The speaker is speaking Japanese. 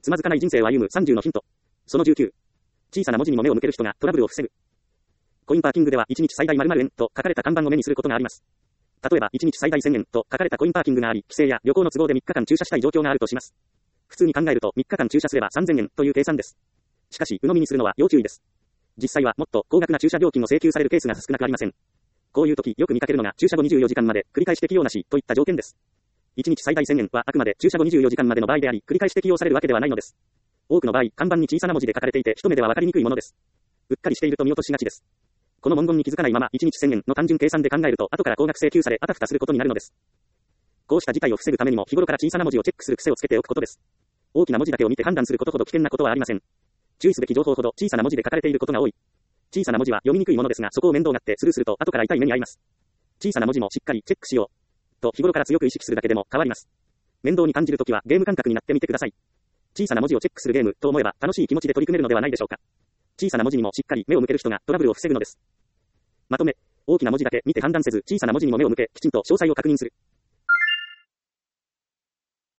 つまずかない人生を歩む30のヒント。その19。小さな文字にも目を向ける人がトラブルを防ぐ。コインパーキングでは1日最大〇〇円と書かれた看板を目にすることがあります。例えば1日最大1000円と書かれたコインパーキングがあり、帰省や旅行の都合で3日間駐車したい状況があるとします。普通に考えると3日間駐車すれば3000円という計算です。しかし、鵜呑みにするのは要注意です。実際はもっと高額な駐車料金を請求されるケースが少なくありません。こういう時よく見かけるのが駐車後24時間まで繰り返し適用なしといった条件です。1日最大1000円はあくまで駐車後24時間までの場合であり、繰り返し適用されるわけではないのです。多くの場合、看板に小さな文字で書かれていて一目では分かりにくいものです。うっかりしていると見落としがちです。この文言に気づかないまま1日1000円の単純計算で考えると後から高額請求されあたふたすることになるのです。こうした事態を防ぐためにも日頃から小さな文字をチェックする癖をつけておくことです。大きな文字だけを見て判断することほど危険なことはありません。注意すべき情報ほど小さな文字で書かれていることが多い。小さな文字は読みにくいものですが、そこを面倒がってスルーすると後から痛い目に遭います。小さな文字もしっかりチェックしようと日頃から強く意識するだけでも変わります。面倒に感じるときはゲーム感覚になってみてください。小さな文字をチェックするゲームと思えば楽しい気持ちで取り組めるのではないでしょうか。小さな文字にもしっかり目を向ける人がトラブルを防ぐのです。まとめ、大きな文字だけ見て判断せず小さな文字にも目を向けきちんと詳細を確認する。